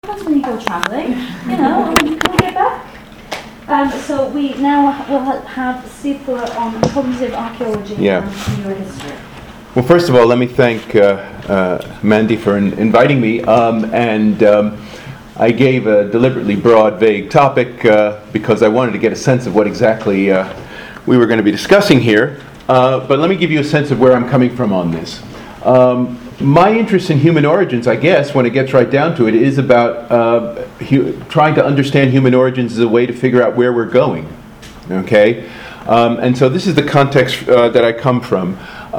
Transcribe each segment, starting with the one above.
Sometimes when you go travelling, we'll get back. So we now will have Sifu on cognitive archaeology and neurohistory. Well, first of all, let me thank Mandy for inviting me. I gave a deliberately broad, vague topic because I wanted to get a sense of what exactly we were going to be discussing here. But let me give you a sense of where I'm coming from on this. My interest in human origins, I guess, when it gets right down to it, is about trying to understand human origins as a way to figure out where we're going. Okay? And so this is the context that I come from.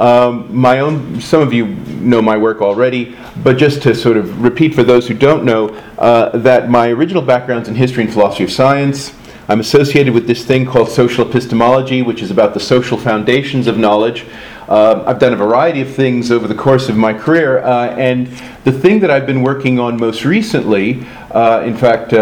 Some of you know my work already, but just to sort of repeat for those who don't know, that my original background's in history and philosophy of science. I'm associated with this thing called social epistemology, which is about the social foundations of knowledge. I've done a variety of things over the course of my career, and the thing that I've been working on most recently, in fact,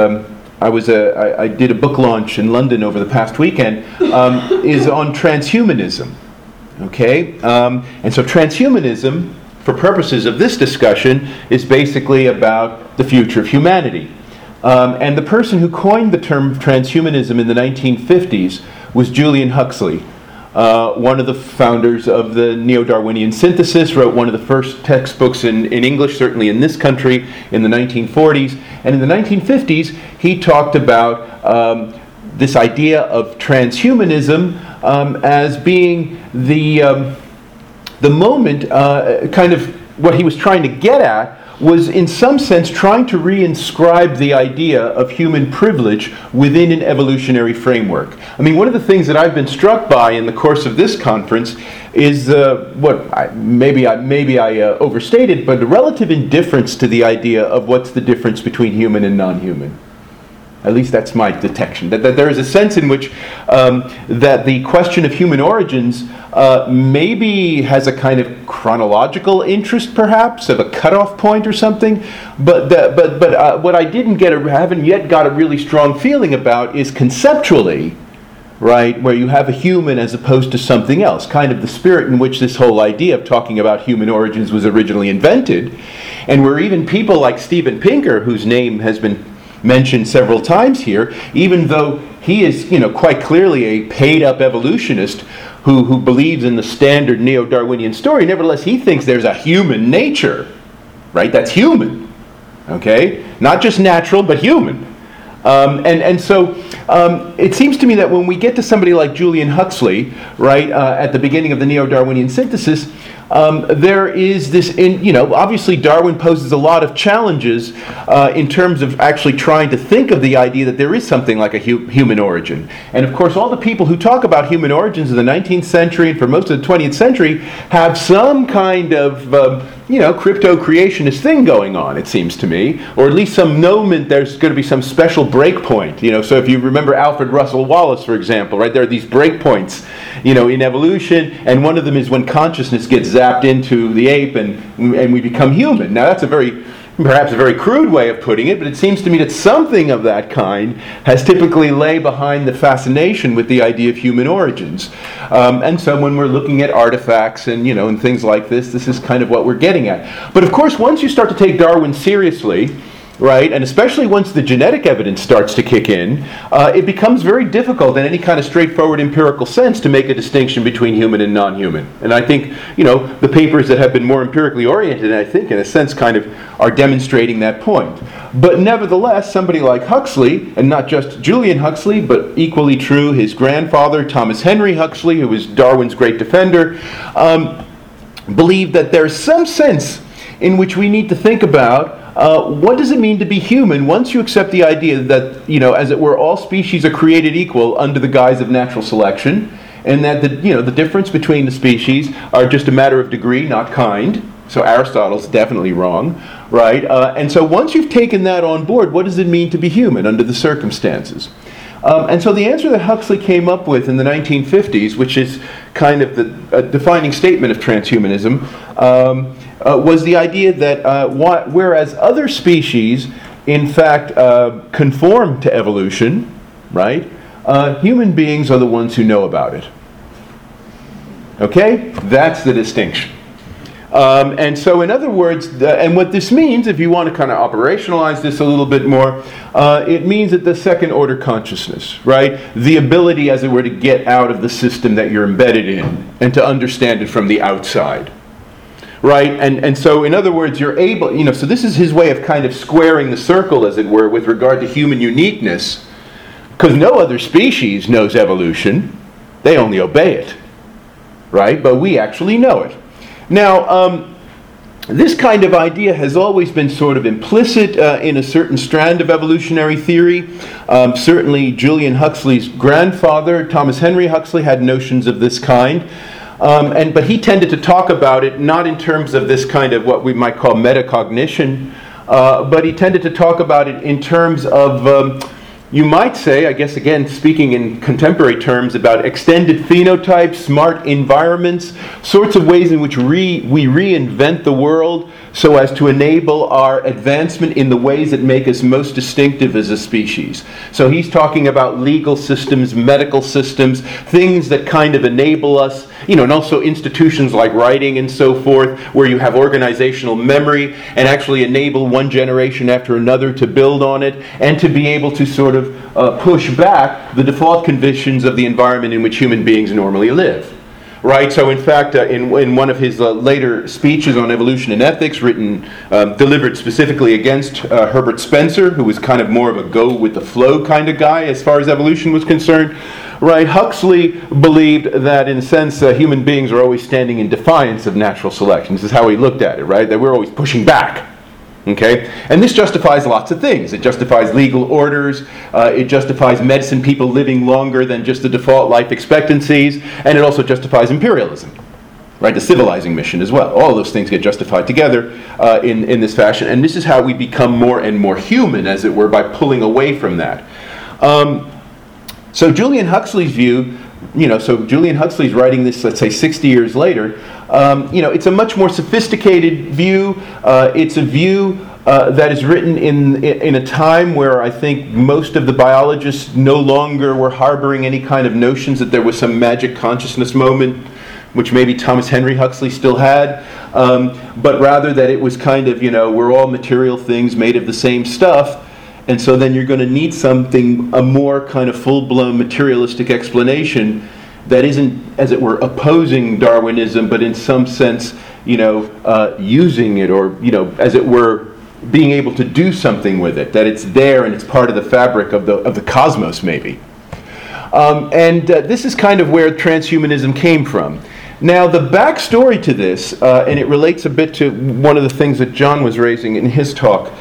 I did a book launch in London over the past weekend, is on transhumanism. Okay, and so transhumanism, for purposes of this discussion, is basically about the future of humanity. And the person who coined the term transhumanism in the 1950s was Julian Huxley, one of the founders of the Neo-Darwinian synthesis, wrote one of the first textbooks in English, certainly in this country, in the 1940s. And in the 1950s, he talked about this idea of transhumanism as being the moment, kind of what he was trying to get at, was in some sense trying to reinscribe the idea of human privilege within an evolutionary framework. I mean, one of the things that I've been struck by in the course of this conference is maybe I overstated, but the relative indifference to the idea of what's the difference between human and non-human. At least that's my detection. That there is a sense in which that the question of human origins maybe has a kind of chronological interest, perhaps, of a cutoff point or something. But what I haven't yet got a really strong feeling about is conceptually, right, where you have a human as opposed to something else, kind of the spirit in which this whole idea of talking about human origins was originally invented, and where even people like Steven Pinker, whose name has been mentioned several times here, even though he is, quite clearly a paid-up evolutionist who believes in the standard Neo-Darwinian story, nevertheless he thinks there's a human nature, right? That's human, okay? Not just natural, but human. So it seems to me that when we get to somebody like Julian Huxley, right, at the beginning of the Neo-Darwinian synthesis, there is this, obviously Darwin poses a lot of challenges in terms of actually trying to think of the idea that there is something like a human origin. And of course, all the people who talk about human origins in the 19th century and for most of the 20th century have some kind of, crypto-creationist thing going on, it seems to me. Or at least some moment there's going to be some special breakpoint. So if you remember Alfred Russel Wallace, for example, right, there are these breakpoints, in evolution, and one of them is when consciousness gets zapped into the ape and we become human. Now that's perhaps a very crude way of putting it, but it seems to me that something of that kind has typically lay behind the fascination with the idea of human origins. And so when we're looking at artifacts and and things like this is kind of what we're getting at. But of course, once you start to take Darwin seriously, right, and especially once the genetic evidence starts to kick in, it becomes very difficult in any kind of straightforward empirical sense to make a distinction between human and non-human. And I think, the papers that have been more empirically oriented, I think, in a sense, kind of are demonstrating that point. But nevertheless, somebody like Huxley, and not just Julian Huxley, but equally true, his grandfather, Thomas Henry Huxley, who was Darwin's great defender, believed that there's some sense in which we need to think about what does it mean to be human once you accept the idea that, as it were, all species are created equal under the guise of natural selection, and that the difference between the species are just a matter of degree, not kind. So Aristotle's definitely wrong, right? And so once you've taken that on board, what does it mean to be human under the circumstances? And so the answer that Huxley came up with in the 1950s, which is kind of the defining statement of transhumanism, was the idea that whereas other species, in fact, conform to evolution, right? Human beings are the ones who know about it. Okay? That's the distinction. And so, in other words, and what this means, if you want to kind of operationalize this a little bit more, it means that the second order consciousness, right? The ability, as it were, to get out of the system that you're embedded in and to understand it from the outside, right? And so, in other words, you're able, so this is his way of kind of squaring the circle, as it were, with regard to human uniqueness, because no other species knows evolution. They only obey it, right? But we actually know it. Now, this kind of idea has always been sort of implicit in a certain strand of evolutionary theory. Certainly, Julian Huxley's grandfather, Thomas Henry Huxley, had notions of this kind. But he tended to talk about it not in terms of this kind of what we might call metacognition, but he tended to talk about it in terms of you might say, I guess again, speaking in contemporary terms, about extended phenotypes, smart environments, sorts of ways in which we reinvent the world so as to enable our advancement in the ways that make us most distinctive as a species. So he's talking about legal systems, medical systems, things that kind of enable us, and also institutions like writing and so forth, where you have organizational memory and actually enable one generation after another to build on it and to be able to sort of push back the default conditions of the environment in which human beings normally live. Right, so in fact, in one of his later speeches on evolution and ethics, delivered specifically against Herbert Spencer, who was kind of more of a go-with-the-flow kind of guy as far as evolution was concerned, right, Huxley believed that, in a sense, human beings are always standing in defiance of natural selection. This is how he looked at it, right, that we're always pushing back. Okay, and this justifies lots of things. It justifies legal orders, it justifies medicine people living longer than just the default life expectancies, and it also justifies imperialism, right, the civilizing mission as well. All of those things get justified together in this fashion, and this is how we become more and more human, as it were, by pulling away from that. So Julian Huxley's view, so Julian Huxley's writing this, let's say, 60 years later. It's a much more sophisticated view. It's a view that is written in a time where I think most of the biologists no longer were harboring any kind of notions that there was some magic consciousness moment, which maybe Thomas Henry Huxley still had, but rather that it was kind of, we're all material things made of the same stuff. And so then you're going to need a more kind of full-blown materialistic explanation that isn't, as it were, opposing Darwinism, but in some sense, using it, or, as it were, being able to do something with it, that it's there and it's part of the fabric of the cosmos, maybe. This is kind of where transhumanism came from. Now, the backstory to this, and it relates a bit to one of the things that John was raising in his talk.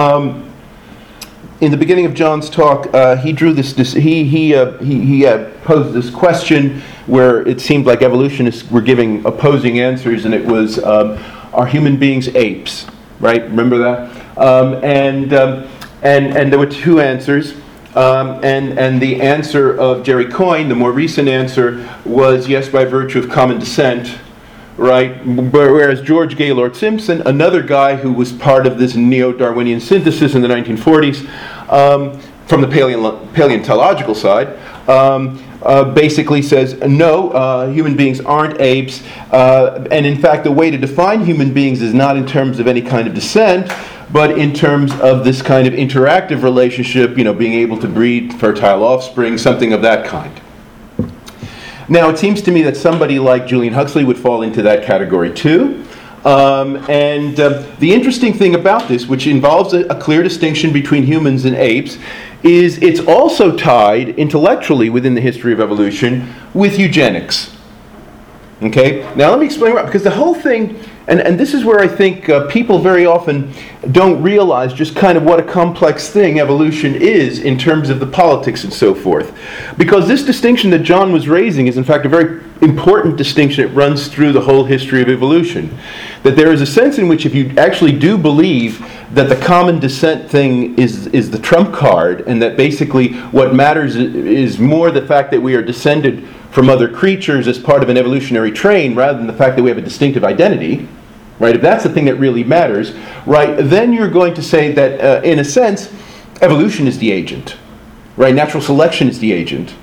In the beginning of John's talk, he drew he posed this question where it seemed like evolutionists were giving opposing answers, and it was, are human beings apes? Right? Remember that? And there were two answers, and the answer of Jerry Coyne, the more recent answer, was yes by virtue of common descent. Right, whereas George Gaylord Simpson, another guy who was part of this neo-Darwinian synthesis in the 1940s, from the paleontological side, basically says, no, human beings aren't apes, and in fact the way to define human beings is not in terms of any kind of descent, but in terms of this kind of interactive relationship, being able to breed fertile offspring, something of that kind. Now, it seems to me that somebody like Julian Huxley would fall into that category too. The interesting thing about this, which involves a clear distinction between humans and apes, is it's also tied intellectually within the history of evolution with eugenics. Okay? Now let me explain why, because the whole thing, and this is where I think people very often don't realize just kind of what a complex thing evolution is in terms of the politics and so forth. Because this distinction that John was raising is in fact a very important distinction. It runs through the whole history of evolution. That there is a sense in which if you actually do believe that the common descent thing is the trump card, and that basically what matters is more the fact that we are descended from other creatures as part of an evolutionary train rather than the fact that we have a distinctive identity, right? If that's the thing that really matters, right, then you're going to say that, in a sense, evolution is the agent, right? Natural selection is the agent,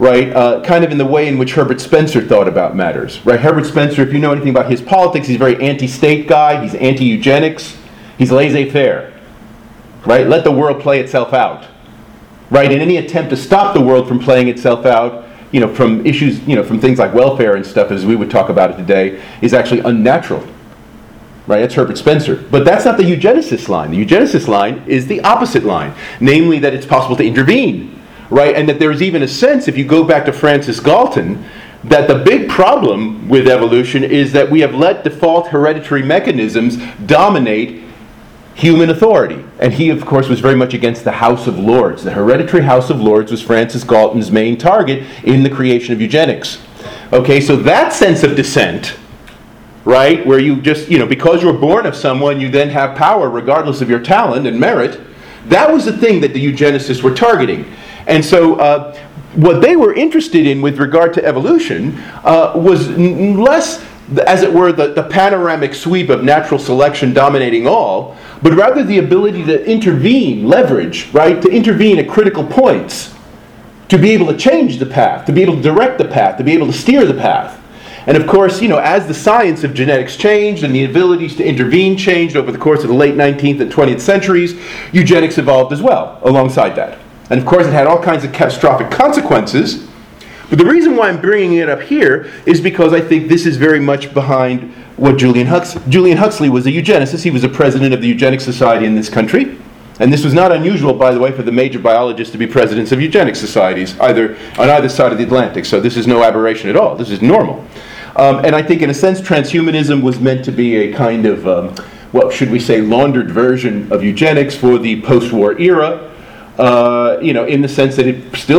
right? Kind of in the way in which Herbert Spencer thought about matters, right? Herbert Spencer, if you know anything about his politics, he's a very anti-state guy. He's anti-eugenics. He's laissez-faire, right? Let the world play itself out, right? And any attempt to stop the world from playing itself out, from issues, from things like welfare and stuff, as we would talk about it today, is actually unnatural, right? That's Herbert Spencer. But that's not the eugenicist line. The eugenicist line is the opposite line, namely that it's possible to intervene, right? And that there's even a sense, if you go back to Francis Galton, that the big problem with evolution is that we have let default hereditary mechanisms dominate human authority. And he, of course, was very much against the House of Lords. The hereditary House of Lords was Francis Galton's main target in the creation of eugenics. Okay, so that sense of descent, right, where you just, because you're born of someone, you then have power regardless of your talent and merit, that was the thing that the eugenicists were targeting. And so what they were interested in with regard to evolution was less, as it were, the panoramic sweep of natural selection dominating all, but rather the ability to intervene, leverage, right, to intervene at critical points, to be able to change the path, to be able to direct the path, to be able to steer the path. And of course, as the science of genetics changed and the abilities to intervene changed over the course of the late 19th and 20th centuries, eugenics evolved as well alongside that. And of course, it had all kinds of catastrophic consequences. But the reason why I'm bringing it up here is because I think this is very much behind what Julian Huxley was a eugenicist. He was a president of the Eugenics Society in this country. And this was not unusual, by the way, for the major biologists to be presidents of eugenics societies, on either side of the Atlantic. So this is no aberration at all. This is normal. And I think, in a sense, transhumanism was meant to be a kind of, should we say, laundered version of eugenics for the post-war era. In the sense that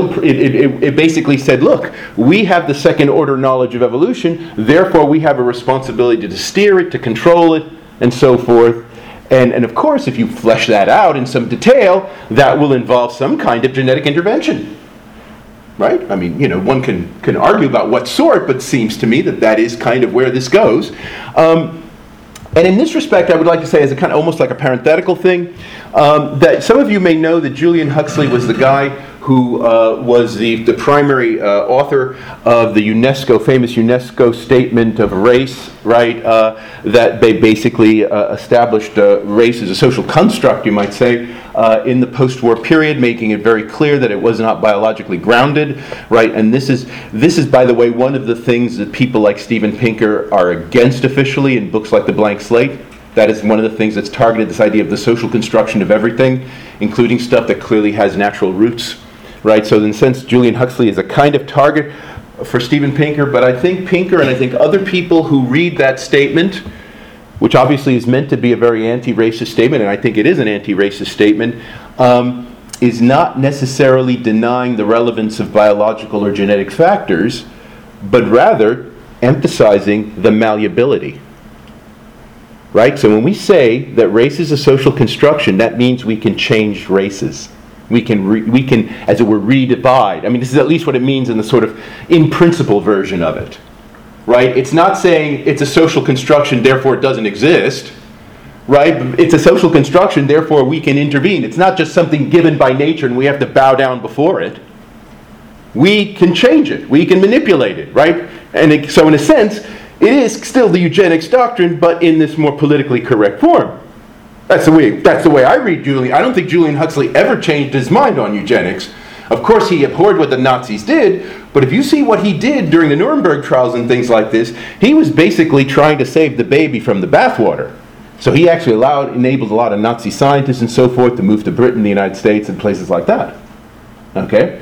it basically said, look, we have the second order knowledge of evolution, therefore we have a responsibility to steer it, to control it, and so forth. And of course, if you flesh that out in some detail, that will involve some kind of genetic intervention. Right? I mean, one can argue about what sort, but it seems to me that is kind of where this goes. And in this respect, I would like to say, as a kind of almost like a parenthetical thing, that some of you may know that Julian Huxley was the guy who was the primary author of the famous UNESCO statement of race, right? That they basically established race as a social construct, you might say, in the post-war period, making it very clear that it was not biologically grounded, right? And this is, by the way, one of the things that people like Steven Pinker are against officially in books like The Blank Slate. That is one of the things that's targeted, this idea of the social construction of everything, including stuff that clearly has natural roots, right? So in a sense, Julian Huxley is a kind of target for Steven Pinker, but I think Pinker and I think other people who read that statement, which obviously is meant to be a very anti-racist statement, and I think it is an anti-racist statement, is not necessarily denying the relevance of biological or genetic factors, but rather emphasizing the malleability. Right? So when we say that race is a social construction, that means we can change races. We can, as it were, redivide. I mean, this is at least what it means in the sort of in-principle version of it. Right? It's not saying it's a social construction, therefore it doesn't exist. Right? It's a social construction, therefore we can intervene. It's not just something given by nature and we have to bow down before it. We can change it. We can manipulate it. Right? And so in a sense, it is still the eugenics doctrine, but in this more politically correct form. That's the way I read Julian. I don't think Julian Huxley ever changed his mind on eugenics. Of course, he abhorred what the Nazis did, but if you see what he did during the Nuremberg trials and things like this, he was basically trying to save the baby from the bathwater. So he actually enabled a lot of Nazi scientists and so forth to move to Britain, the United States, and places like that. Okay?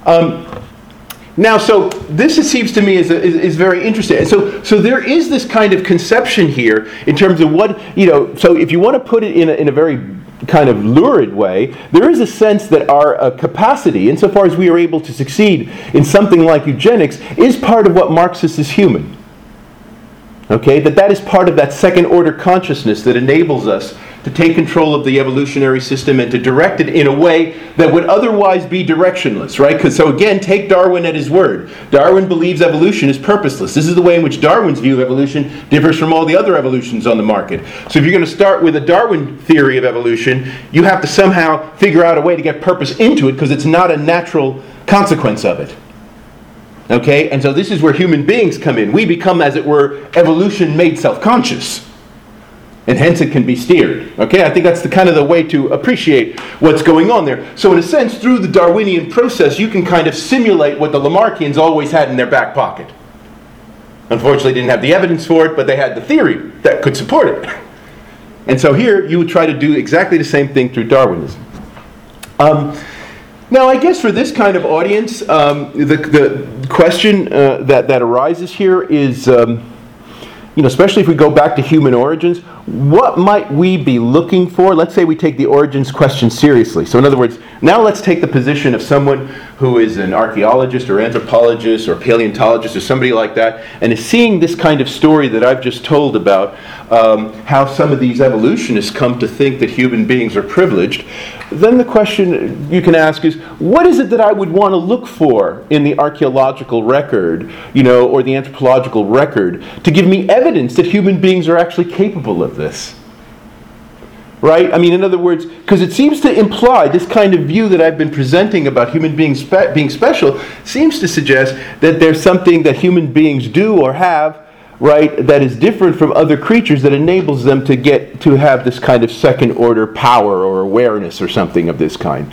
Now, so this, it seems to me, is very interesting. And so there is this kind of conception here in terms of what, so if you want to put it in a very kind of lurid way, there is a sense that our capacity, insofar as we are able to succeed in something like eugenics, is part of what Marxists is human. Okay? That is part of that second order consciousness that enables us to take control of the evolutionary system and to direct it in a way that would otherwise be directionless, right? So again, take Darwin at his word. Darwin believes evolution is purposeless. This is the way in which Darwin's view of evolution differs from all the other evolutions on the market. So if you're going to start with a Darwin theory of evolution, you have to somehow figure out a way to get purpose into it because it's not a natural consequence of it. Okay, and so this is where human beings come in. We become, as it were, evolution made self-conscious. And hence it can be steered. Okay, I think that's the kind of the way to appreciate what's going on there. So in a sense, through the Darwinian process, you can kind of simulate what the Lamarckians always had in their back pocket. Unfortunately, didn't have the evidence for it, but they had the theory that could support it. And so here, you would try to do exactly the same thing through Darwinism. Now, I guess for this kind of audience, the question that arises here is, especially if we go back to human origins, what might we be looking for? Let's say we take the origins question seriously. So in other words, now let's take the position of someone who is an archaeologist or anthropologist or paleontologist or somebody like that, and is seeing this kind of story that I've just told about how some of these evolutionists come to think that human beings are privileged. Then the question you can ask is, what is it that I would want to look for in the archaeological record, or the anthropological record, to give me evidence that human beings are actually capable of this? Right? I mean, in other words, because it seems to imply, this kind of view that I've been presenting about human beings being special, seems to suggest that there's something that human beings do or have, right, that is different from other creatures that enables them to get to have this kind of second order power or awareness or something of this kind.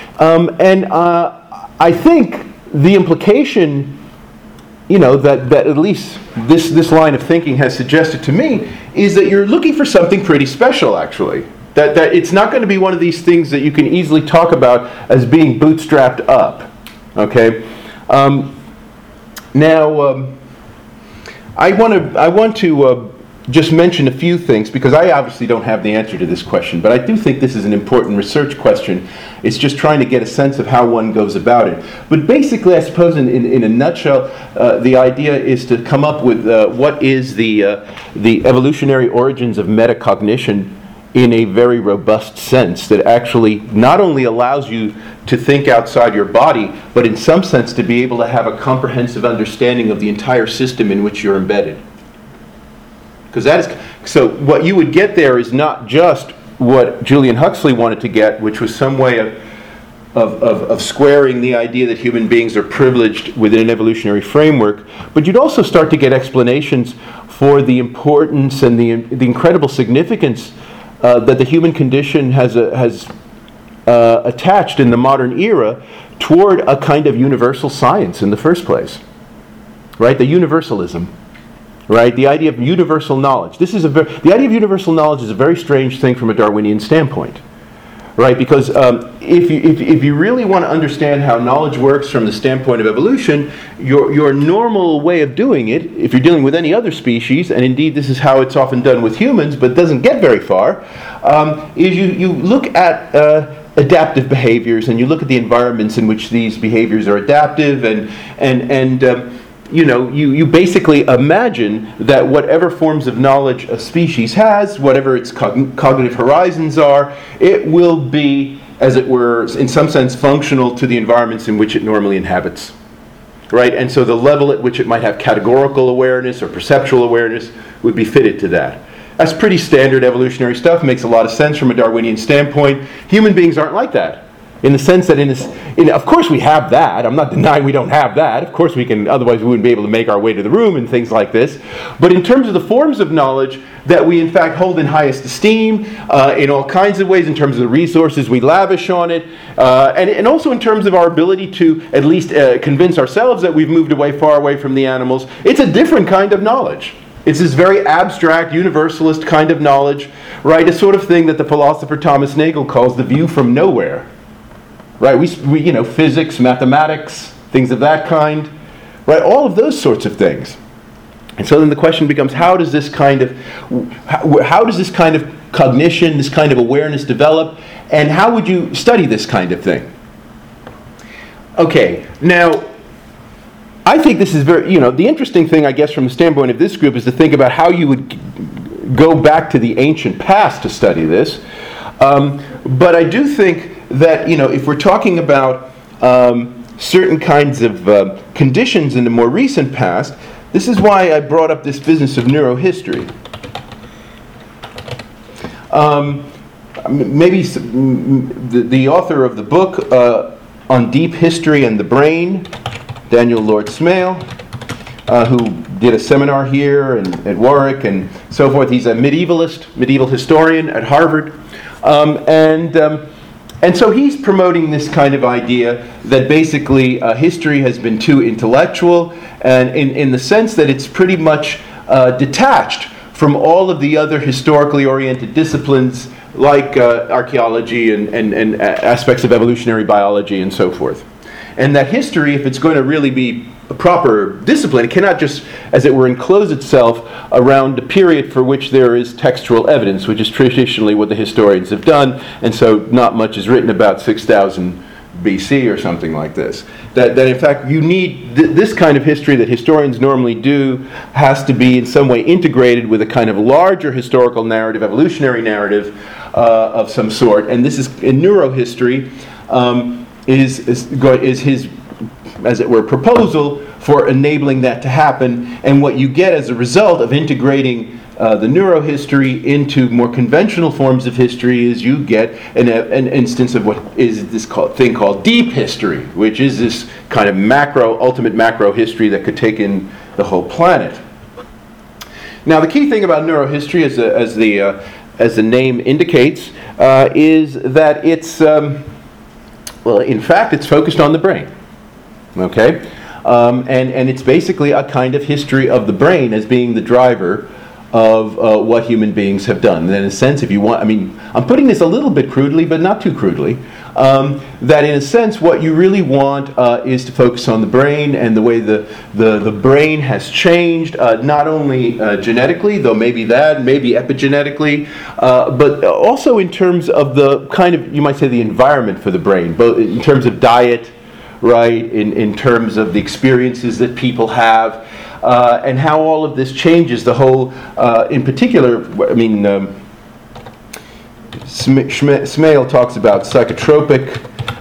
I think the implication, that at least this line of thinking has suggested to me, is that you're looking for something pretty special, actually. That it's not going to be one of these things that you can easily talk about as being bootstrapped up. Okay? Now, I want to just mention a few things, because I obviously don't have the answer to this question, but I do think this is an important research question. It's just trying to get a sense of how one goes about it. But basically, I suppose in a nutshell, the idea is to come up with what is the evolutionary origins of metacognition in a very robust sense that actually not only allows you to think outside your body, but in some sense to be able to have a comprehensive understanding of the entire system in which you're embedded. Because so what you would get there is not just what Julian Huxley wanted to get, which was some way of squaring the idea that human beings are privileged within an evolutionary framework, but you'd also start to get explanations for the importance and the incredible significance that the human condition has attached in the modern era toward a kind of universal science in the first place, right? The universalism, right? The idea of universal knowledge. The idea of universal knowledge is a very strange thing from a Darwinian standpoint, right? Because if you really want to understand how knowledge works from the standpoint of evolution, your normal way of doing it, if you're dealing with any other species, and indeed this is how it's often done with humans, but doesn't get very far, is you look at adaptive behaviors, and you look at the environments in which these behaviors are adaptive, and you basically imagine that whatever forms of knowledge a species has, whatever its cognitive horizons are, it will be, as it were, in some sense functional to the environments in which it normally inhabits. Right? And so the level at which it might have categorical awareness or perceptual awareness would be fitted to that. That's pretty standard evolutionary stuff, makes a lot of sense from a Darwinian standpoint. Human beings aren't like that. In the sense that, of course we have that. I'm not denying we don't have that. Of course we can, otherwise we wouldn't be able to make our way to the room and things like this. But in terms of the forms of knowledge that we in fact hold in highest esteem, in all kinds of ways, in terms of the resources we lavish on it, and also in terms of our ability to at least convince ourselves that we've moved far away from the animals, it's a different kind of knowledge. It's this very abstract, universalist kind of knowledge, right? A sort of thing that the philosopher Thomas Nagel calls the view from nowhere. Right, we physics, mathematics, things of that kind, right? All of those sorts of things. And so then the question becomes, how does this kind of cognition, this kind of awareness develop, and how would you study this kind of thing? Okay, now, I think this is the interesting thing, I guess, from the standpoint of this group is to think about how you would go back to the ancient past to study this. But I do think that, if we're talking about certain kinds of conditions in the more recent past, this is why I brought up this business of neurohistory. Maybe the author of the book on deep history and the brain Daniel Lord Smale, who did a seminar here at Warwick and so forth. He's a medieval historian at Harvard. And so he's promoting this kind of idea that basically history has been too intellectual, and in the sense that it's pretty much detached from all of the other historically oriented disciplines like archaeology and aspects of evolutionary biology and so forth. And that history, if it's going to really be a proper discipline, it cannot just, as it were, enclose itself around a period for which there is textual evidence, which is traditionally what the historians have done, and so not much is written about 6,000 BC or something like this. That in fact you need this kind of history that historians normally do has to be in some way integrated with a kind of larger historical narrative, evolutionary narrative of some sort. And this is in neurohistory is his, as it were, proposal for enabling that to happen. And what you get as a result of integrating the neurohistory into more conventional forms of history is you get an instance of what is this thing called deep history, which is this kind of ultimate macro history that could take in the whole planet. Now, the key thing about neurohistory, as the name indicates, is that it's in fact, it's focused on the brain. Okay, and it's basically a kind of history of the brain as being the driver of what human beings have done. And in a sense, if you want, I'm putting this a little bit crudely, but not too crudely, that in a sense what you really want is to focus on the brain and the way the brain has changed, not only genetically, though maybe epigenetically, but also in terms of the kind of, you might say, the environment for the brain, both in terms of diet, right, in terms of the experiences that people have, and how all of this changes the whole, in particular, Smale talks about psychotropic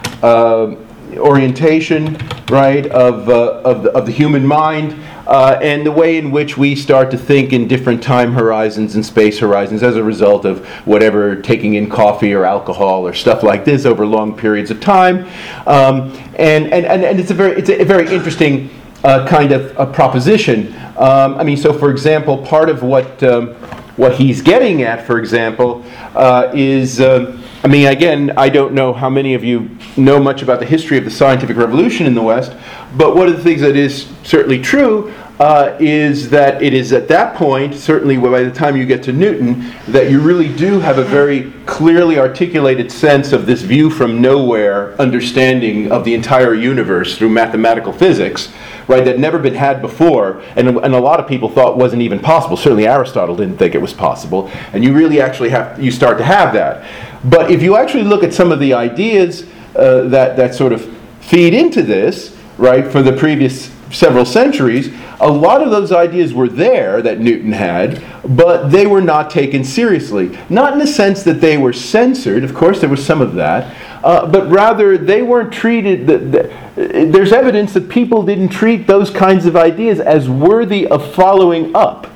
orientation, right, of the human mind, and the way in which we start to think in different time horizons and space horizons as a result of whatever, taking in coffee or alcohol or stuff like this over long periods of time, and it's a very interesting kind of a proposition. So for example, part of what he's getting at, for example, is, again, I don't know how many of you know much about the history of the scientific revolution in the West, but one of the things that is certainly true is that it is at that point, certainly by the time you get to Newton, that you really do have a very clearly articulated sense of this view from nowhere understanding of the entire universe through mathematical physics, right, that had never been had before, and a lot of people thought wasn't even possible. Certainly Aristotle didn't think it was possible, and you really actually you start to have that. But if you actually look at some of the ideas that sort of feed into this, right, for the previous several centuries, a lot of those ideas were there that Newton had, but they were not taken seriously. Not in the sense that they were censored, of course there was some of that, but rather they weren't treated, there's evidence that people didn't treat those kinds of ideas as worthy of following up.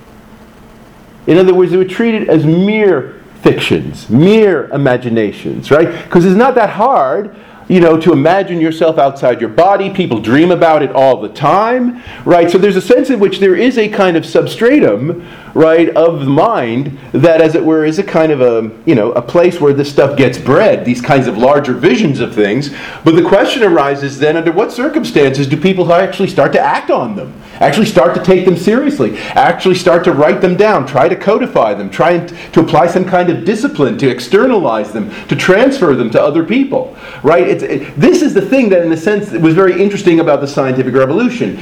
In other words, they were treated as mere fictions, mere imaginations, right? Because it's not that hard, to imagine yourself outside your body. People dream about it all the time, right? So there's a sense in which there is a kind of substratum, right, of the mind that, as it were, is a kind of a place where this stuff gets bred, these kinds of larger visions of things. But the question arises then, under what circumstances do people actually start to act on them? Actually start to take them seriously? Actually start to write them down? Try to codify them? Try to apply some kind of discipline, to externalize them, to transfer them to other people, right? This is the thing that, in a sense, was very interesting about the scientific revolution.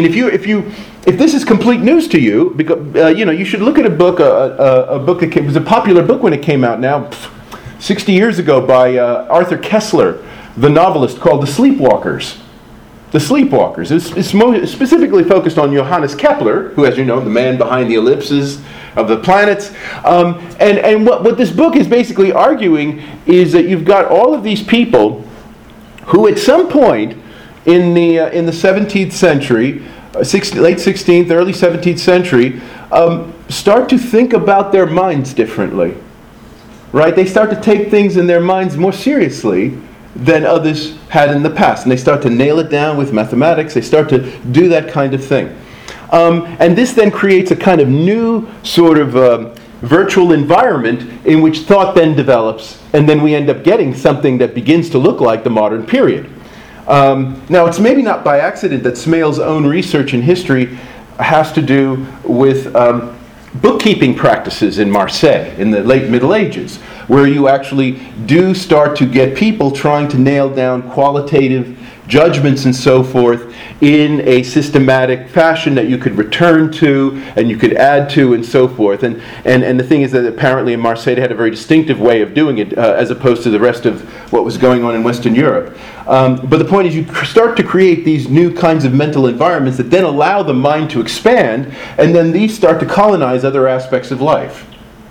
If this is complete news to you, because you should look at a book that was a popular book when it came out now, 60 years ago, by Arthur Koestler, the novelist, called The Sleepwalkers. The Sleepwalkers. It's specifically focused on Johannes Kepler, who, as you know, the man behind the ellipses of the planets. And what this book is basically arguing is that you've got all of these people who, at some point in the 17th century, late 16th, early 17th century, start to think about their minds differently. Right? They start to take things in their minds more seriously than others had in the past. And they start to nail it down with mathematics. They start to do that kind of thing. And this then creates a kind of new sort of virtual environment in which thought then develops, and then we end up getting something that begins to look like the modern period. Now, it's maybe not by accident that Smale's own research in history has to do with bookkeeping practices in Marseille in the late Middle Ages, where you actually do start to get people trying to nail down qualitative judgments and so forth in a systematic fashion that you could return to and you could add to and so forth. And the thing is that apparently in Marseille they had a very distinctive way of doing it as opposed to the rest of what was going on in Western Europe. But the point is you start to create these new kinds of mental environments that then allow the mind to expand, and then these start to colonize other aspects of life.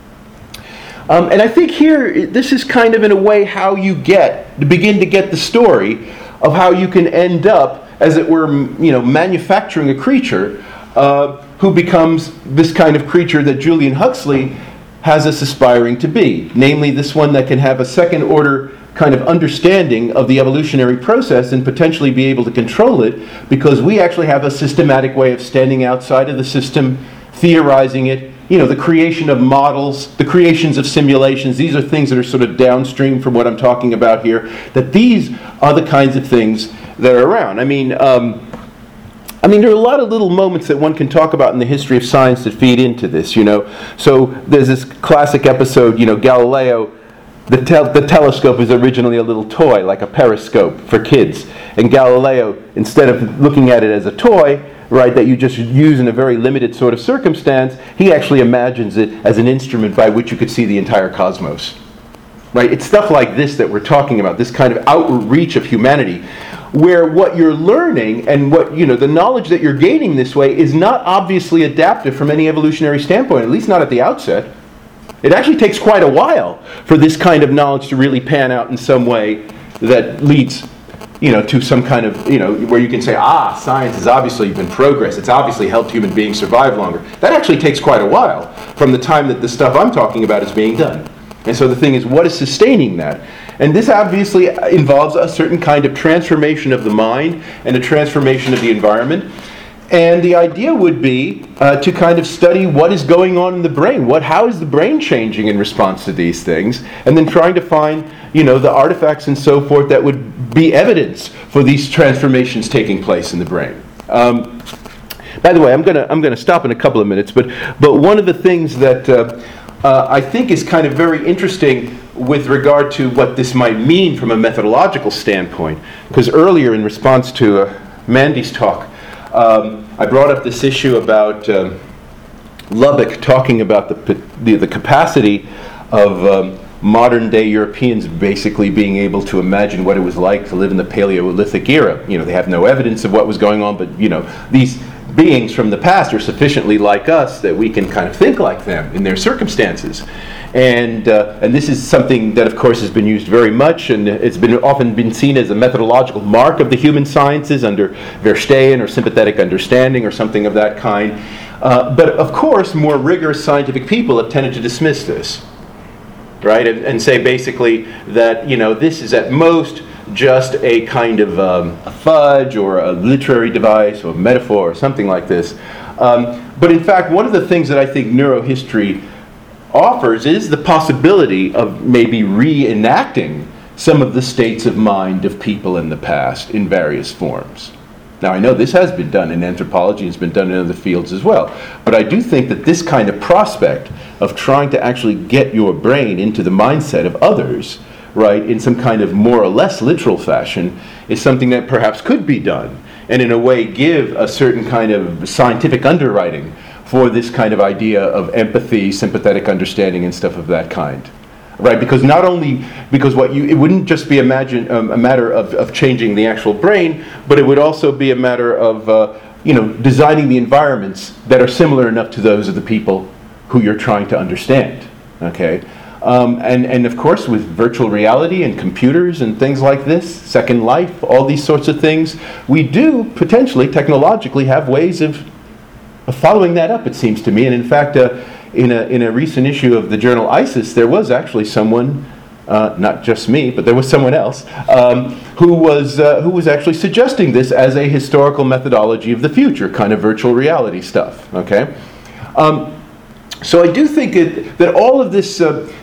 And I think here, this is kind of in a way how you begin to get the story of how you can end up, as it were, manufacturing a creature who becomes this kind of creature that Julian Huxley has us aspiring to be. Namely, this one that can have a second order kind of understanding of the evolutionary process and potentially be able to control it, because we actually have a systematic way of standing outside of the system, theorizing it. The creation of models, the creations of simulations, these are things that are sort of downstream from what I'm talking about here, that these are the kinds of things that are around. I mean, there are a lot of little moments that one can talk about in the history of science that feed into this, So there's this classic episode, Galileo, the telescope is originally a little toy, like a periscope for kids. And Galileo, instead of looking at it as a toy, right, that you just use in a very limited sort of circumstance, he actually imagines it as an instrument by which you could see the entire cosmos. Right? It's stuff like this that we're talking about, this kind of outreach of humanity, where what you're learning and what, the knowledge that you're gaining this way is not obviously adaptive from any evolutionary standpoint, at least not at the outset. It actually takes quite a while for this kind of knowledge to really pan out in some way that leads to some kind of, where you can say, science has obviously been progress. It's obviously helped human beings survive longer. That actually takes quite a while from the time that the stuff I'm talking about is being done. And so the thing is, what is sustaining that? And this obviously involves a certain kind of transformation of the mind and a transformation of the environment. And the idea would be to kind of study what is going on in the brain. How is the brain changing in response to these things? And then trying to find, the artifacts and so forth that would be evidence for these transformations taking place in the brain. By the way, I'm gonna stop in a couple of minutes, but one of the things that I think is kind of very interesting with regard to what this might mean from a methodological standpoint, because earlier in response to Mandy's talk, I brought up this issue about Lubbock talking about the capacity of modern-day Europeans basically being able to imagine what it was like to live in the Paleolithic era. They have no evidence of what was going on, but these beings from the past are sufficiently like us that we can kind of think like them in their circumstances. And this is something that, of course, has been used very much, and it's often been seen as a methodological mark of the human sciences under Verstehen or sympathetic understanding or something of that kind. But, of course, more rigorous scientific people have tended to dismiss this, right? And say basically that, this is at most just a kind of a fudge or a literary device or a metaphor or something like this. But, in fact, one of the things that I think neurohistory offers is the possibility of maybe reenacting some of the states of mind of people in the past in various forms. Now, I know this has been done in anthropology, it's been done in other fields as well, but I do think that this kind of prospect of trying to actually get your brain into the mindset of others, right, in some kind of more or less literal fashion, is something that perhaps could be done, and in a way give a certain kind of scientific underwriting for this kind of idea of empathy, sympathetic understanding, and stuff of that kind, right? Because not only it wouldn't just be a matter of changing the actual brain, but it would also be a matter of designing the environments that are similar enough to those of the people who you're trying to understand. Okay, and of course with virtual reality and computers and things like this, Second Life, all these sorts of things, we do potentially technologically have ways of following that up, it seems to me. And in fact, in a recent issue of the journal ISIS, there was actually someone not just me, but there was someone else, who was actually suggesting this as a historical methodology of the future, kind of virtual reality stuff, okay? So I do think that all of this,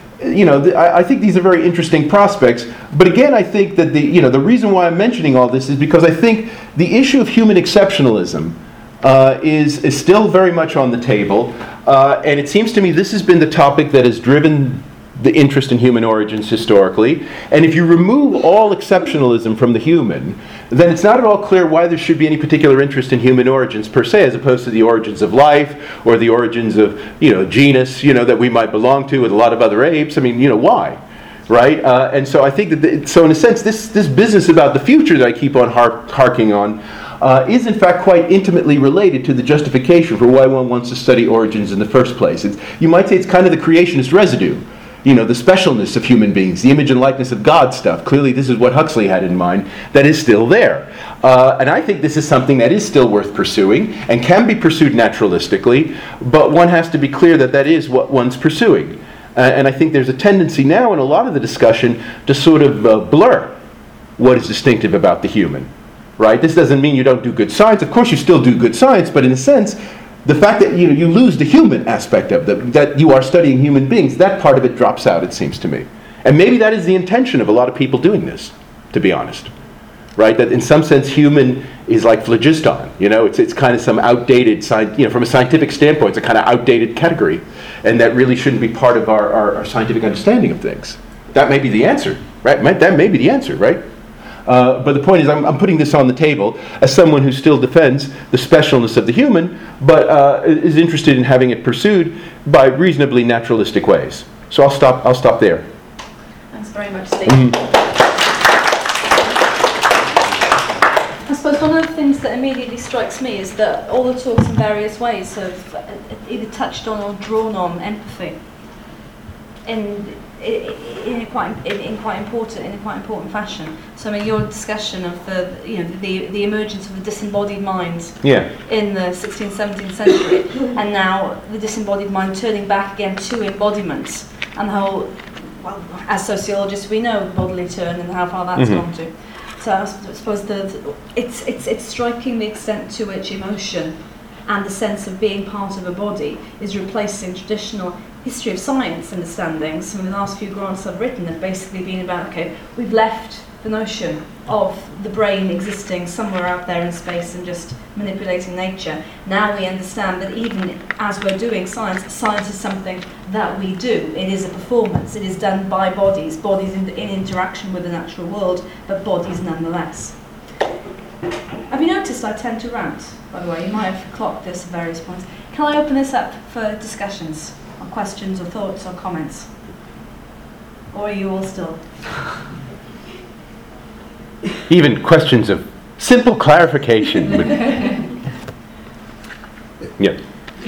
I think these are very interesting prospects, but again, I think that the reason why I'm mentioning all this is because I think the issue of human exceptionalism is still very much on the table, and it seems to me this has been the topic that has driven the interest in human origins historically. And if you remove all exceptionalism from the human, then it's not at all clear why there should be any particular interest in human origins per se, as opposed to the origins of life or the origins of genus that we might belong to with a lot of other apes. I mean, why? Right? And so I think that, so in a sense, this business about the future that I keep on harking on is in fact quite intimately related to the justification for why one wants to study origins in the first place. You might say it's kind of the creationist residue. The specialness of human beings, the image and likeness of God stuff. Clearly, this is what Huxley had in mind. That is still there. And I think this is something that is still worth pursuing and can be pursued naturalistically, but one has to be clear that that is what one's pursuing. And I think there's a tendency now in a lot of the discussion to sort of blur what is distinctive about the human. Right? This doesn't mean you don't do good science. Of course, you still do good science, but in a sense, the fact that you lose the human aspect of that you are studying human beings, that part of it drops out, it seems to me. And maybe that is the intention of a lot of people doing this, to be honest. Right? That in some sense human is like phlogiston. It's kind of some outdated, from a scientific standpoint, it's a kind of outdated category. And that really shouldn't be part of our scientific understanding of things. That may be the answer, right? That may be the answer, right? But the point is, I'm putting this on the table as someone who still defends the specialness of the human, but is interested in having it pursued by reasonably naturalistic ways. So I'll stop there. Thanks very much, Steve. I suppose one of the things that immediately strikes me is that all the talks in various ways have either touched on or drawn on empathy in quite important fashion. So I mean, your discussion of the emergence of the disembodied mind in the 16th, 17th century, and now the disembodied mind turning back again to embodiment, and the whole, well, as sociologists we know bodily turn and how far that's gone to. So I suppose it's striking the extent to which emotion and the sense of being part of a body is replacing traditional history of science understandings. Some of the last few grants I've written have basically been about, we've left the notion of the brain existing somewhere out there in space and just manipulating nature. Now we understand that even as we're doing science is something that we do. It is a performance. It is done by bodies in interaction with the natural world, but bodies nonetheless. Have you noticed I tend to rant, by the way? You might have clocked this at various points. Can I open this up for discussions, or questions, or thoughts, or comments? Or are you all still? Even questions of simple clarification. Yeah.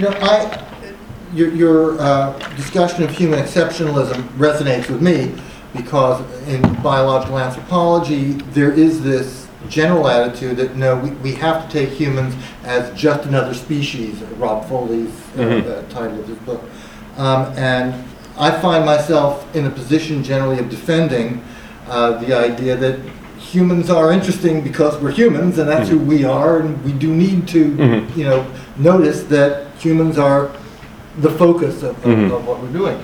Your discussion of human exceptionalism resonates with me because in biological anthropology there is this general attitude that no, we have to take humans as just another species. Rob Foley's title of his book, and I find myself in a position generally of defending the idea that humans are interesting because we're humans, and that's who we are, and we do need to, notice that humans are the focus of what we're doing.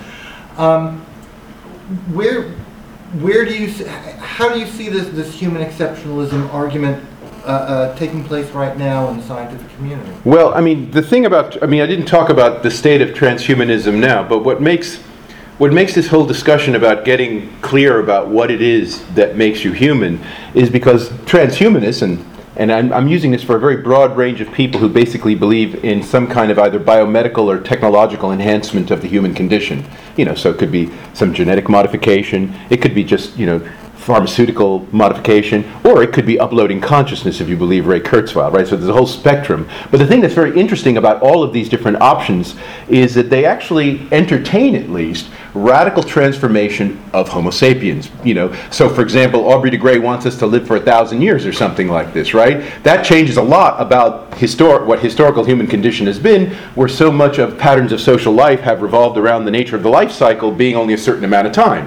How do you see this human exceptionalism argument taking place right now in the scientific community? Well, I didn't talk about the state of transhumanism now, but what makes this whole discussion about getting clear about what it is that makes you human is because transhumanists, and I'm using this for a very broad range of people who basically believe in some kind of either biomedical or technological enhancement of the human condition. So it could be some genetic modification, it could be just, pharmaceutical modification, or it could be uploading consciousness if you believe Ray Kurzweil, right? So there's a whole spectrum. But the thing that's very interesting about all of these different options is that they actually entertain, at least, radical transformation of Homo sapiens. So for example, Aubrey de Grey wants us to live for 1,000 years or something like this, right? That changes a lot about what historical human condition has been, where so much of patterns of social life have revolved around the nature of the life cycle being only a certain amount of time.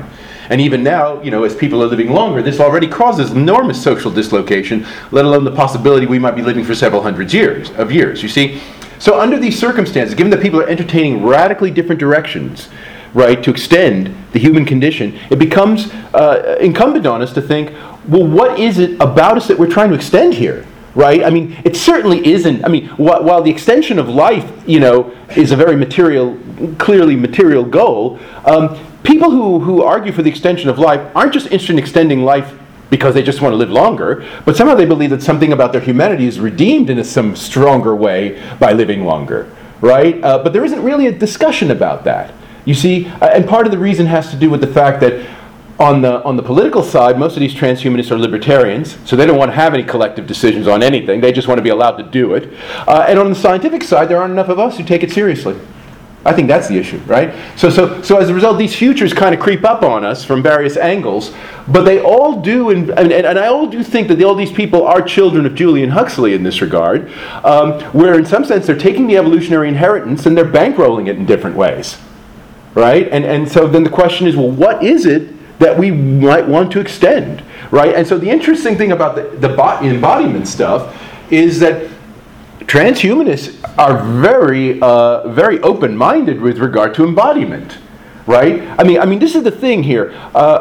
And even now, you know, as people are living longer, this already causes enormous social dislocation, let alone the possibility we might be living for several hundred years, you see? So under these circumstances, given that people are entertaining radically different directions, right, to extend the human condition, it becomes incumbent on us to think, well, what is it about us that we're trying to extend here? Right? I mean, it certainly isn't. I mean, while the extension of life, you know, is a very clearly material goal, people who argue for the extension of life aren't just interested in extending life because they just want to live longer, but somehow they believe that something about their humanity is redeemed in some stronger way by living longer. Right? But there isn't really a discussion about that. You see, and part of the reason has to do with the fact that on the political side, most of these transhumanists are libertarians, so they don't want to have any collective decisions on anything. They just want to be allowed to do it. And on the scientific side, there aren't enough of us who take it seriously. I think that's the issue, right? So as a result, these futures kind of creep up on us from various angles, but they all do, and I all do think that all these people are children of Julian Huxley in this regard, where in some sense they're taking the evolutionary inheritance and they're bankrolling it in different ways, right? And so then the question is, well, what is it that we might want to extend, right? And so the interesting thing about the embodiment stuff is that transhumanists are very open-minded with regard to embodiment, right? I mean, this is the thing here.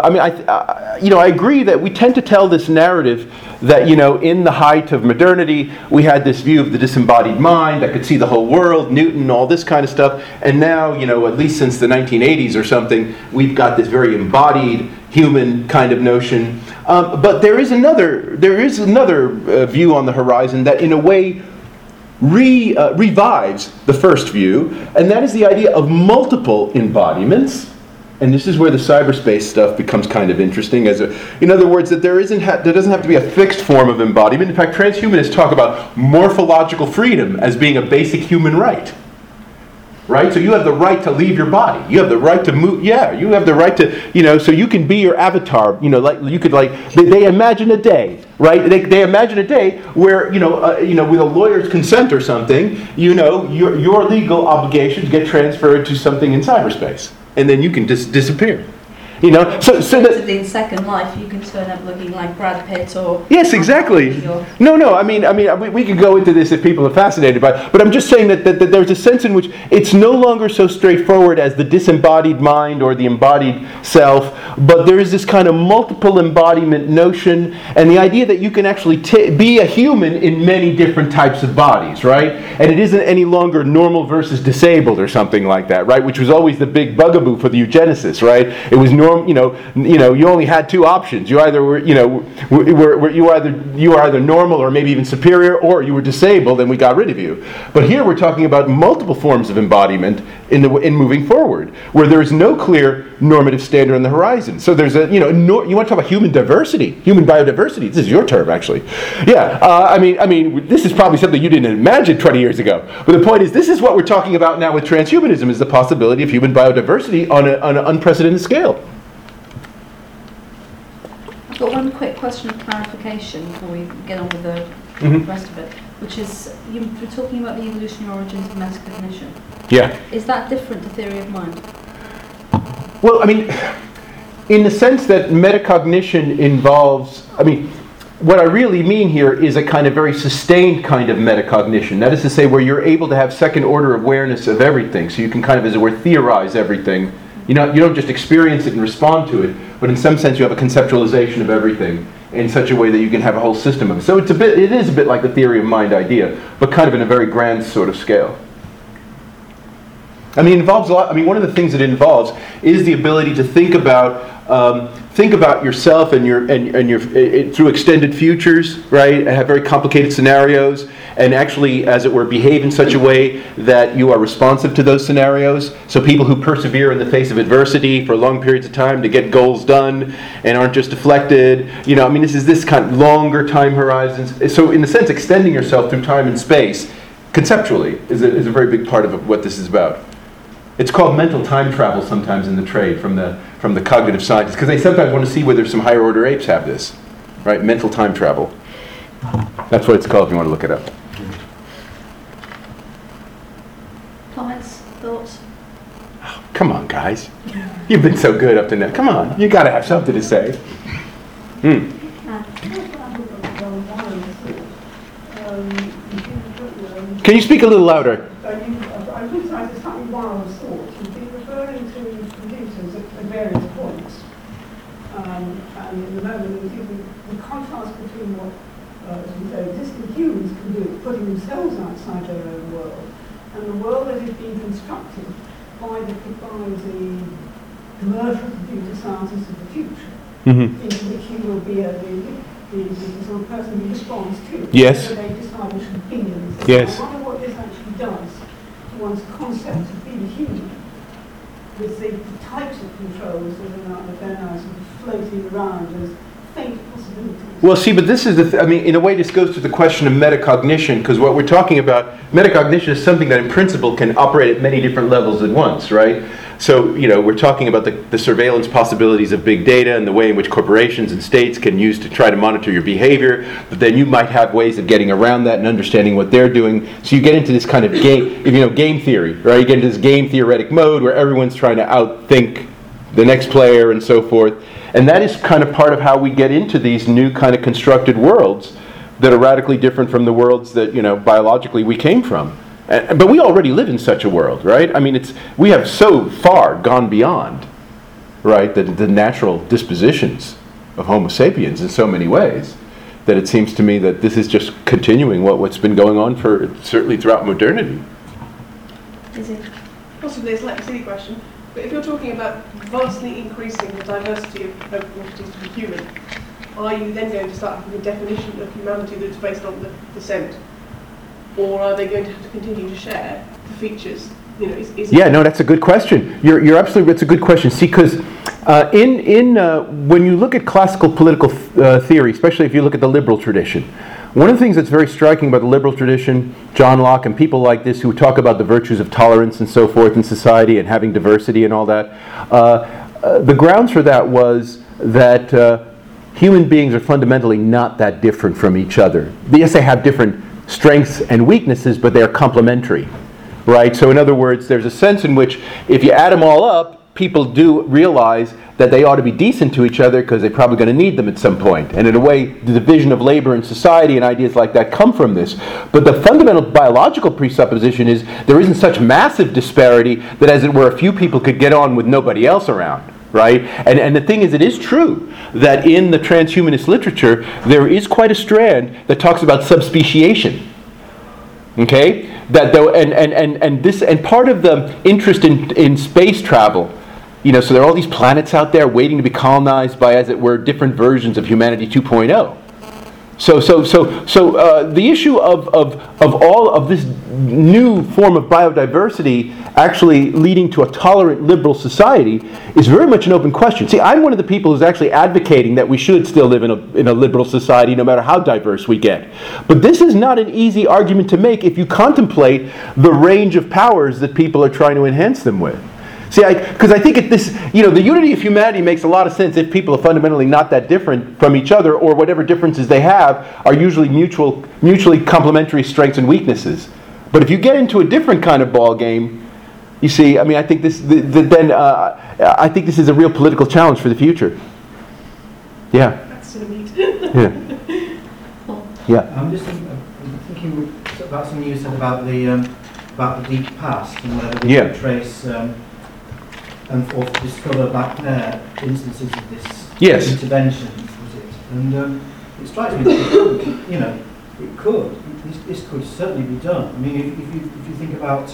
I agree that we tend to tell this narrative that, you know, in the height of modernity, we had this view of the disembodied mind that could see the whole world, Newton, all this kind of stuff, and now, you know, at least since the 1980s or something, we've got this very embodied human kind of notion. But there is another view on the horizon that, in a way, revives the first view, and that is the idea of multiple embodiments. And this is where the cyberspace stuff becomes kind of interesting. In other words, that there doesn't have to be a fixed form of embodiment. In fact, transhumanists talk about morphological freedom as being a basic human right. Right? So you have the right to leave your body. You have the right to move. Yeah, you have the right to, you know, so you can be your avatar. You know, like you could, like, they imagine a day, right? They imagine a day where, with a lawyer's consent or something, you know, your legal obligations get transferred to something in cyberspace, and then you can disappear. You know, so that in Second Life, you can turn up looking like Brad Pitt or... Yes, exactly. No, I mean, we could go into this if people are fascinated by it, but I'm just saying that there's a sense in which it's no longer so straightforward as the disembodied mind or the embodied self, but there is this kind of multiple embodiment notion, and the idea that you can actually be a human in many different types of bodies, right? And it isn't any longer normal versus disabled or something like that, right? Which was always the big bugaboo for the eugenicists, right? It was you only had two options. You either were either normal or maybe even superior, or you were disabled, and we got rid of you. But here we're talking about multiple forms of embodiment in moving forward, where there is no clear normative standard on the horizon. So there's you want to talk about human diversity, human biodiversity. This is your term, actually. Yeah, I mean, this is probably something you didn't imagine 20 years ago. But the point is, this is what we're talking about now with transhumanism: is the possibility of human biodiversity on an unprecedented scale. I've got one quick question of clarification before we get on with the rest of it, which is, you were talking about the evolutionary origins of metacognition. Yeah. Is that different to theory of mind? Well, I mean, in the sense that metacognition involves, what I really mean here is a kind of very sustained kind of metacognition. That is to say, where you're able to have second order awareness of everything, so you can kind of, as it were, theorize everything. You don't just experience it and respond to it, but in some sense you have a conceptualization of everything in such a way that you can have a whole system of it. So it is a bit like the theory of mind idea, but kind of in a very grand sort of scale. It involves a lot. One of the things it involves is the ability to think about yourself and your through extended futures, right? And have very complicated scenarios, and actually, as it were, behave in such a way that you are responsive to those scenarios. So people who persevere in the face of adversity for long periods of time to get goals done and aren't just deflected. This is this kind of longer time horizons. So in a sense, extending yourself through time and space conceptually is a very big part of what this is about. It's called mental time travel sometimes in the trade from the cognitive scientists, because they sometimes want to see whether some higher order apes have this, right? Mental time travel. That's what it's called if you want to look it up. Comments? Thoughts? Come on, guys. You've been so good up to now. Come on, you got to have something to say. Can you speak a little louder? I criticise the slightly wild thought. You've been referring to computers at various points. And in the moment, the contrast between what, as we say, existing humans can do, putting themselves outside their own world, and the world that is being constructed by the commercial computer scientists of the future, into which he will be the sort of person who responds to. Yes. So they establish opinions. Yes. I wonder what this actually does to one's concept of being human, with the types of controls that are now sort of floating around as faint possibilities. Well, see, but this is I mean, in a way, this goes to the question of metacognition, because what we're talking about, metacognition is something that in principle can operate at many different levels at once, right? So, we're talking about the surveillance possibilities of big data and the way in which corporations and states can use to try to monitor your behavior, but then you might have ways of getting around that and understanding what they're doing. So you get into this kind of game theory, right? You get into this game theoretic mode where everyone's trying to outthink the next player and so forth. And that is kind of part of how we get into these new kind of constructed worlds that are radically different from the worlds that, biologically we came from. But we already live in such a world, right? I mean, we have so far gone beyond, right, the natural dispositions of Homo sapiens in so many ways that it seems to me that this is just continuing what's been going on for certainly throughout modernity. Is it? Possibly a slightly silly question, but if you're talking about vastly increasing the diversity of what it is to be human, are you then going to start having a definition of humanity that's based on the descent? Or are they going to have to continue to share the features? No, that's a good question. You're absolutely. That's a good question. See, because when you look at classical political theory, especially if you look at the liberal tradition, one of the things that's very striking about the liberal tradition, John Locke and people like this who talk about the virtues of tolerance and so forth in society and having diversity and all that, the grounds for that was that human beings are fundamentally not that different from each other. Yes, they have different strengths and weaknesses, but they're complementary, right? So in other words, there's a sense in which if you add them all up, people do realize that they ought to be decent to each other because they're probably going to need them at some point. And in a way, the division of labor in society and ideas like that come from this. But the fundamental biological presupposition is there isn't such massive disparity that, as it were, a few people could get on with nobody else around. Right? And the thing is, it is true that in the transhumanist literature, there is quite a strand that talks about subspeciation. Okay? That though, and part of the interest in space travel, so there are all these planets out there waiting to be colonized by, as it were, different versions of humanity 2.0. So the issue of all of this new form of biodiversity actually leading to a tolerant liberal society is very much an open question. See, I'm one of the people who's actually advocating that we should still live in a liberal society no matter how diverse we get. But this is not an easy argument to make if you contemplate the range of powers that people are trying to enhance them with. See, because I think the unity of humanity makes a lot of sense if people are fundamentally not that different from each other, or whatever differences they have are usually mutually complementary strengths and weaknesses. But if you get into a different kind of ball game, you see, I mean, I think I think this is a real political challenge for the future. Yeah. That's sort of neat. Yeah. Yeah. I'm just thinking about something you said about the deep past and whether we can trace or discover back there instances of this intervention, was it? And it strikes me that this could certainly be done. I mean, if you think about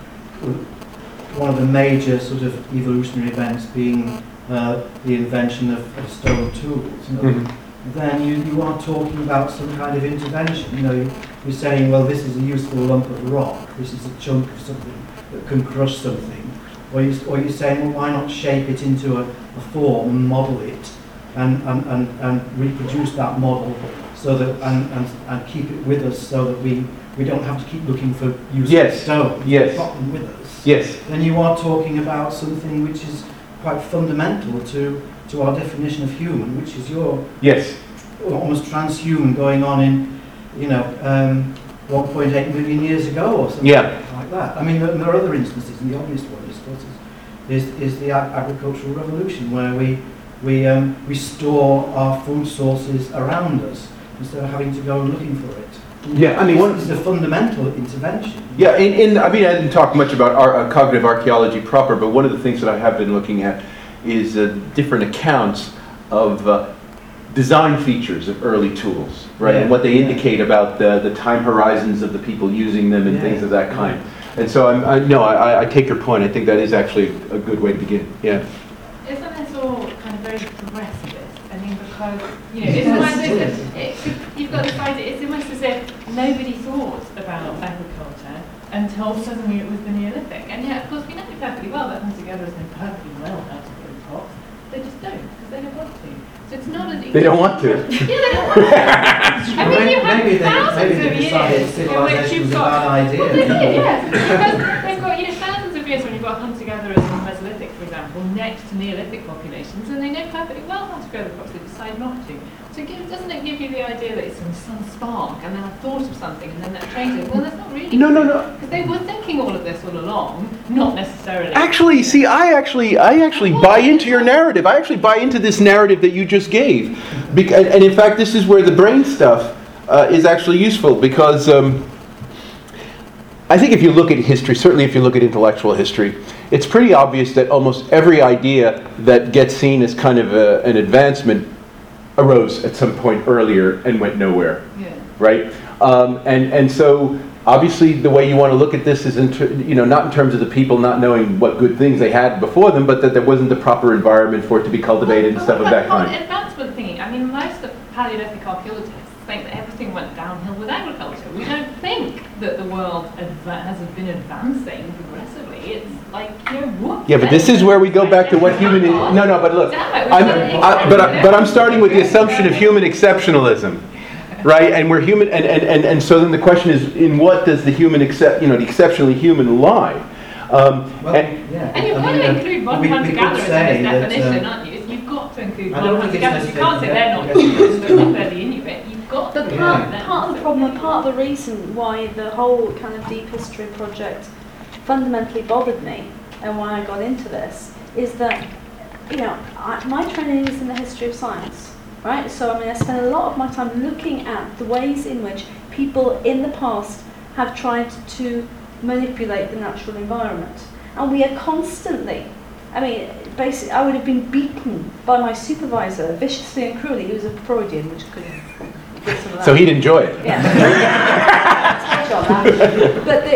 one of the major sort of evolutionary events being the invention of stone tools, then you are talking about some kind of intervention. You're saying, well, this is a useful lump of rock, this is a chunk of something that can crush something. Or you're saying, well, why not shape it into a form and model it and reproduce that model so that and keep it with us so that we don't have to keep looking for useful stones. We've got them with us. Yes. Then you are talking about something which is quite fundamental to our definition of human, which is your almost transhuman going on in 1.8 million years ago or something like that. I mean, there are other instances, and the obvious one, I suppose, is is the agricultural revolution, where we store our food sources around us instead of having to go looking for it. Yeah, I mean, this is a fundamental intervention. Yeah, I mean, I didn't talk much about cognitive archaeology proper, but one of the things that I have been looking at is different accounts of design features of early tools, right? Yeah, and what they indicate about the time horizons of the people using them and things of that kind. And so I take your point. I think that is actually a good way to begin. Yeah. Isn't this all kind of very progressivist? I mean, because, it's almost as if you've got this idea, it's almost as if nobody thought about agriculture until suddenly it was the Neolithic. And yet, of course, we know perfectly well that hunter-gatherers know perfectly well how to build crops. They just don't, because they don't want to. So it's not as easy. They don't want to. Yeah, they don't want to. I mean, you have thousands of years in which you've got... Well, they did, yes. Because they've got, thousands of years when you've got hunter-gatherers in the Mesolithic, for example, next to Neolithic populations, and they know perfectly well how to grow the crops, they decide not to. So doesn't it give you the idea that it's some spark, and then I thought of something, and then that changed it? Well, that's not really. No. Because they were thinking all of this all along, not necessarily. Actually, see, I actually buy into your narrative. I actually buy into this narrative that you just gave. And in fact, this is where the brain stuff is actually useful, because I think if you look at history, certainly if you look at intellectual history, it's pretty obvious that almost every idea that gets seen as kind of an advancement arose at some point earlier and went nowhere, right? And so obviously the way you want to look at this is not in terms of the people not knowing what good things they had before them, but that there wasn't the proper environment for it to be cultivated and stuff of that kind. Advancement thingy. I mean, most of Paleolithic archaeologists think that everything went downhill with agriculture. We don't think that the world has been advancing progressively. It's like, whoop. Yeah, but this is where we go back to what human is. No, but look, but I'm starting with the assumption of human exceptionalism, right? And we're human, and so then the question is, in what does the human the exceptionally human lie? And you've got to include modern hunter-gatherers in this definition, aren't you? You've got to include modern hunter-gatherers. You can't say they're not they're the Inuit. You've got to part of the problem, and part of the reason why the whole kind of deep history project fundamentally bothered me and why I got into this is that, my training is in the history of science, right? So I spend a lot of my time looking at the ways in which people in the past have tried to manipulate the natural environment. And we are constantly, basically I would have been beaten by my supervisor viciously and cruelly. He was a Freudian, which could give some of that. So he'd enjoy it. Yeah. But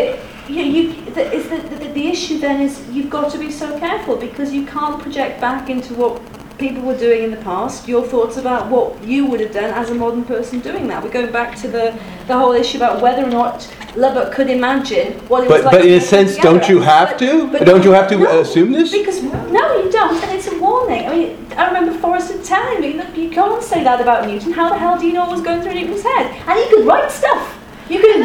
the issue then is you've got to be so careful, because you can't project back into what people were doing in the past, your thoughts about what you would have done as a modern person doing that. We're going back to the whole issue about whether or not Lubbock could imagine what it was like. But in a sense, don't you have to? Don't you have to assume this? Because no, you don't, and it's a warning. I remember Forrester telling me, look, you can't say that about Newton. How the hell do you know what was going through Newton's head? And he could write stuff. You can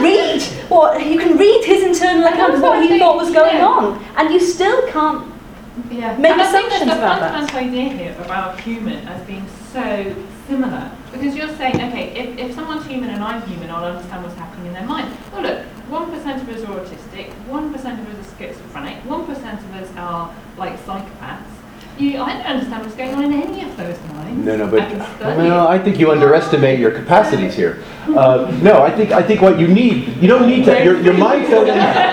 read his internal account of what he thought was going on, and you still can't make assumptions about that. I think there's a fundamental idea here about human as being so similar, because you're saying, okay, if someone's human and I'm human, I'll understand what's happening in their mind. Well, look, 1% of us are autistic, 1% of us are schizophrenic, 1% of us are like psychopaths. I don't understand what's going on in any of those minds. No, but I think you underestimate your capacities here. No, I think what you don't need to. Your minds don't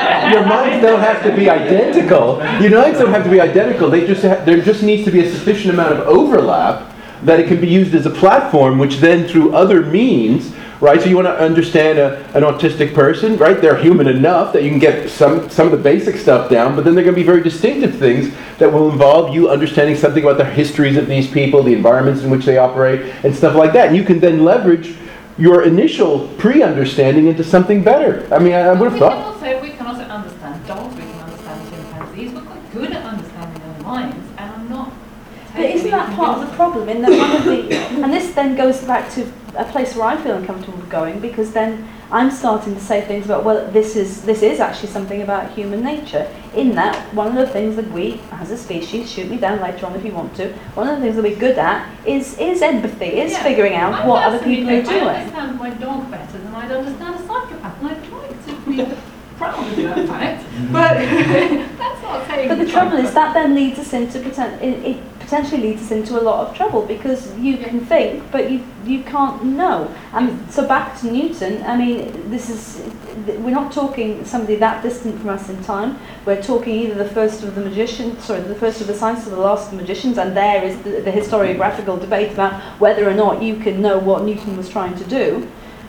have to be identical. Your minds don't have to be identical. There just needs to be a sufficient amount of overlap that it can be used as a platform, which then through other means. Right, so you want to understand an autistic person, right? They're human enough that you can get some of the basic stuff down, but then they're going to be very distinctive things that will involve you understanding something about the histories of these people, the environments in which they operate, and stuff like that. And you can then leverage your initial pre-understanding into something better. I would have thought. We can also understand dogs, we can understand chimpanzees. We're quite good at understanding their minds, and I'm not. But isn't that part of the problem? In that one of the, and this then goes back to a place where I feel uncomfortable going, because then I'm starting to say things about, well, this is actually something about human nature. In that, one of the things that we, as a species, shoot me down later on if you want to, one of the things that we're good at is empathy, is figuring out what other people are doing. I understand my dog better than I'd understand a psychopath, and I'd like to be proud of that fact, but that's not saying. But the trouble is that then leads us into it potentially leads us into a lot of trouble, because you can think, but you can't know. And so back to Newton. I mean, we're not talking somebody that distant from us in time. We're talking either the first of the scientists or the last of the magicians, and there is the historiographical debate about whether or not you can know what Newton was trying to do.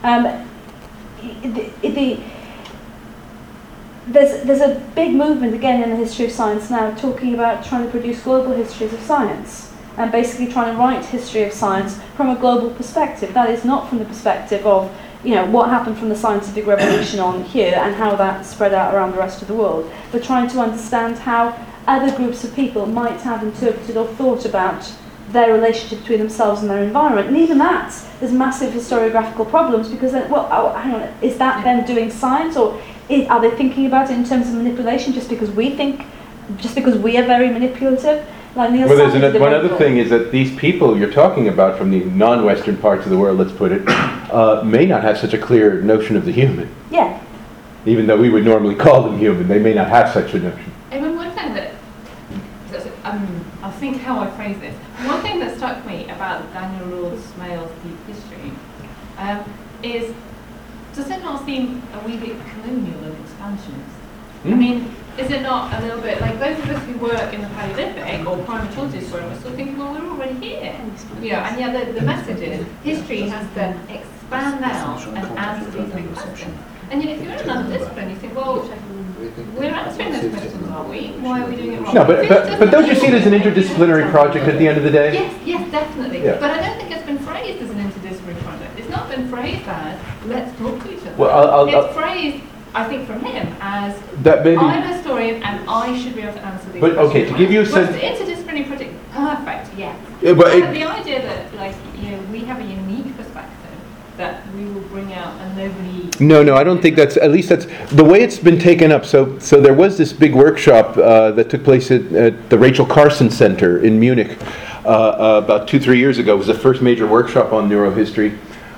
There's a big movement again in the history of science now talking about trying to produce global histories of science, and basically trying to write history of science from a global perspective. That is not from the perspective of, you know, what happened from the scientific revolution on here and how that spread out around the rest of the world, but trying to understand how other groups of people might have interpreted or thought about their relationship between themselves and their environment. And even that, there's massive historiographical problems, because then, hang on, is that then doing science, or are they thinking about it in terms of manipulation just because we are very manipulative? Like Neil well, there's Sachs one other thing is that these people you're talking about from the non-Western parts of the world, let's put it, may not have such a clear notion of the human. Yeah. Even though we would normally call them human, they may not have such a notion. I mean, one thing that, I'll think how I phrase this. One thing that struck me about Daniel Rauld's Smale's Deep History is, does it not seem a wee bit colonial and expansionist? I mean, is it not a little bit like those of us who work in the Paleolithic or primary tortoise where we're still thinking, well, we're already here. You know, and yet the message is history has to expand out and answer these big questions. And yet if you're in another discipline, you think, well, we're answering those questions, are we? Why are we doing it wrong? No, but don't you see it as an interdisciplinary project at the end of the day? Yes, definitely. Yeah. But I don't think it's been phrased as an interdisciplinary project. It's not been phrased as, let's talk to each other. Well, it's phrased, I think, from him as, that maybe, I'm a historian and I should be able to answer these but questions. okay, to give you a sense. Well, the interdisciplinary project, perfect, yes. But The idea that, like, you know, we have a unique perspective that we will bring out and nobody... No, I don't think that's, at least that's, the way it's been taken up. So there was this big workshop that took place at the Rachel Carson Center in Munich about 2-3 years ago. It was the first major workshop on neurohistory.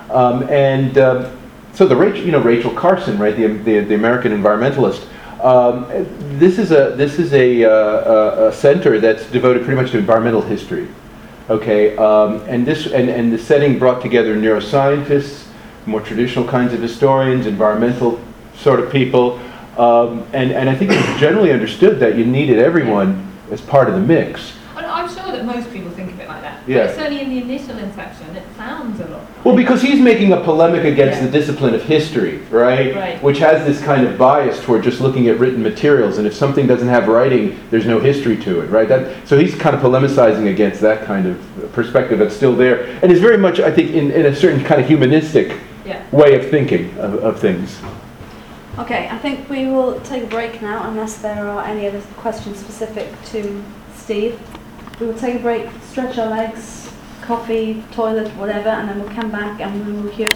So the Rachel Carson, right, the American environmentalist, this is a center that's devoted pretty much to environmental history. Okay, and the setting brought together neuroscientists, more traditional kinds of historians, environmental sort of people, and I think it's generally understood that you needed everyone as part of the mix. Well, I'm sure that most people think of it like that. Yeah. But certainly in the initial inception, it sounds a lot. Well, because he's making a polemic against the discipline of history, right? Which has this kind of bias toward just looking at written materials, and if something doesn't have writing, there's no history to it, right? So he's kind of polemicizing against that kind of perspective that's still there, and is very much, I think, in a certain kind of humanistic way of thinking of things. Okay, I think we will take a break now, unless there are any other questions specific to Steve. We will take a break, stretch our legs, coffee, toilet, whatever, and then we'll come back and we will hear